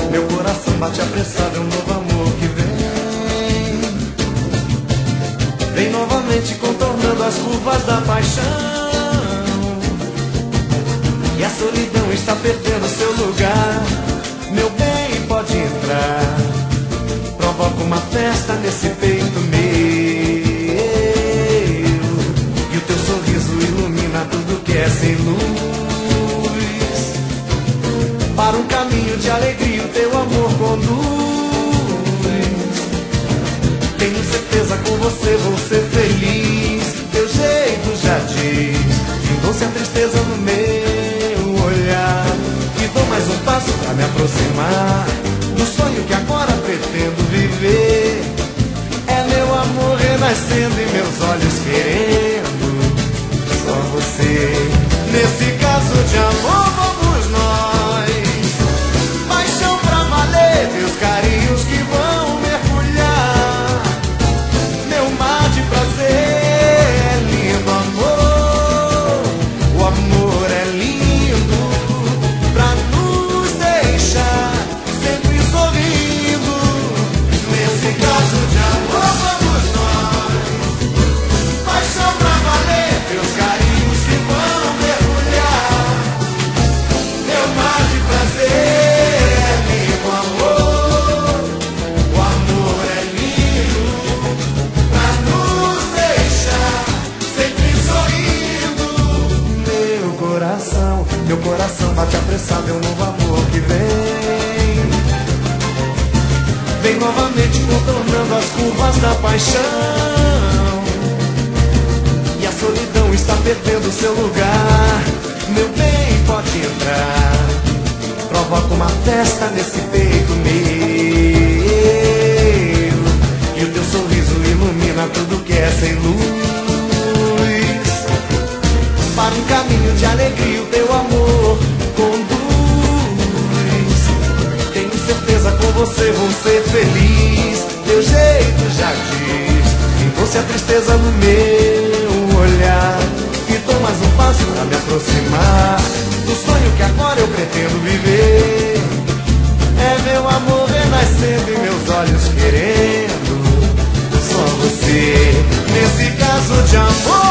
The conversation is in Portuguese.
Meu coração bate apressado, é um novo amor que vem novamente contornando as curvas da paixão. E a solidão está perdendo seu lugar. Meu bem, pode entrar. Provoca uma festa nesse peito meu. E o teu sorriso ilumina tudo que é sem luz. Para um caminho de alegria o teu amor conduz. Tenho certeza com você vou ser feliz. Teu jeito já diz, findou-se a tristeza no meu olhar. E dou mais um passo pra me aproximar do sonho que agora pretendo viver. É meu amor renascendo e meus olhos querendo só você. Nesse caso de amor vamos nós, paixão pra valer, teus carinhos que vão mergulhar. Meu mar de prazer é lindo, amor. O amor é lindo pra nos deixar sempre sorrindo. Nesse caso de amor vamos nós, paixão pra valer, teus carinhos que vão mergulhar. Meu mar de prazer é lindo, amor. O amor é lindo pra nos deixar sempre sorrindo. Meu coração bate apressado, é um novo amor que vem novamente contornando as curvas da paixão. E a solidão está perdendo seu lugar. Meu bem, pode entrar. Provoca uma festa nesse peito meu. E o teu sorriso ilumina tudo que é sem luz. Para um caminho de alegria o teu amor conduz. Tenho certeza com você vou ser feliz. Teu jeito já diz, findou-se a tristeza no meu olhar. E dou mais um passo pra me aproximar do sonho que agora eu pretendo viver. É meu amor renascendo e meus olhos querendo só você. Nesse caso de amor